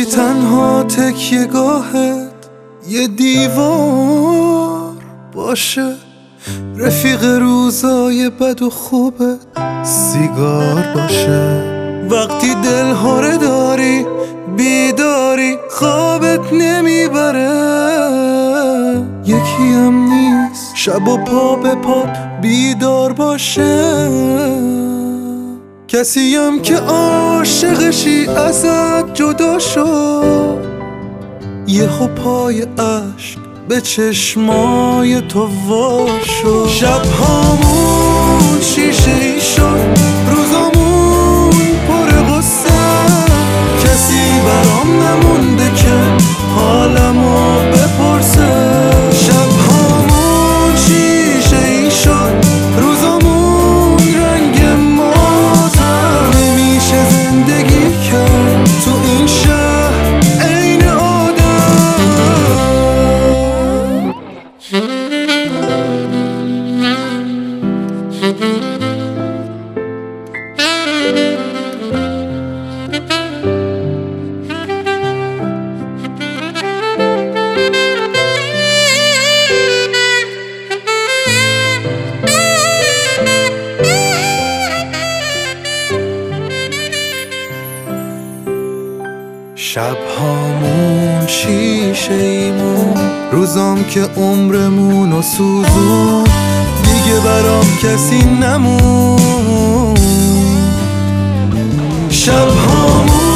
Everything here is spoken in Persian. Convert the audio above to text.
تنها تکیه گاهت یه دیوار باشه، رفیق روزای بد و خوبت سیگار باشه. وقتی دلهاره داری بیداری خوابت نمیبره، یکی هم نیست شب و پا به پات بیدار باشه. کسی هم که عاشقشی ازت جدا شد، یهو پای عشق به چشمای تو وا شد. شبهامون شیشه ای شد، روزامون پر غصه، کسی برام نمونده که حالمو بپرسه. شبهامون شیشه ای شد، روزامون رنگ ماتم، نمیشه زندگی کرد تو این شهر عین آدم. شبهامون شیشه ایمون، روزام که عمرمونو سوزون، دیگه برام کسی نمون. شبهامون